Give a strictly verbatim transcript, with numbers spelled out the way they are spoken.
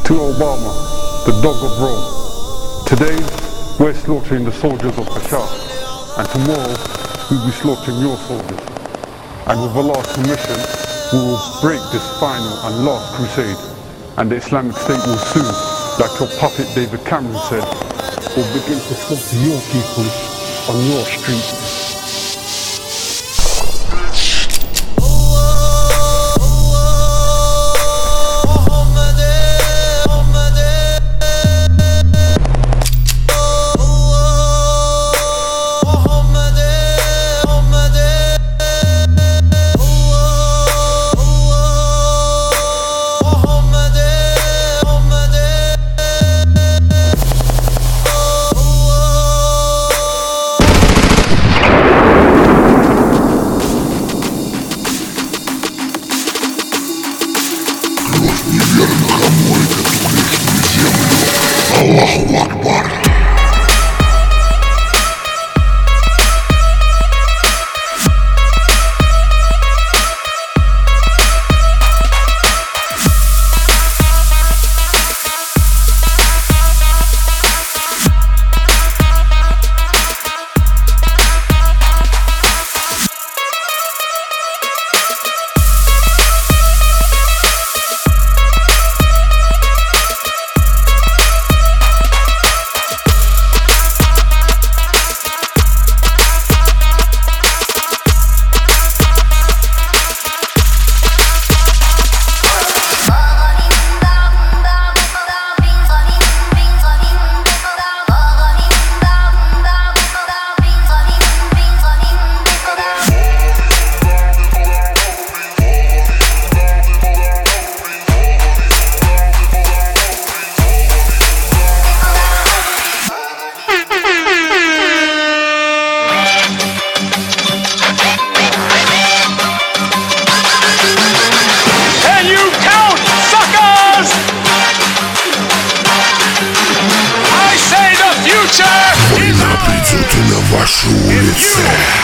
To Obama, the dog of Rome. Today, we're slaughtering the soldiers of Bashar, and tomorrow, we'll be slaughtering your soldiers. And with Allah's permission, we will break this final and last crusade, and the Islamic State will soon, like your puppet David Cameron said, will begin to slaughter your people on your streets. Неверных омой, которых не землю. Аллаху Акбар. Война придет и на ваши улицы.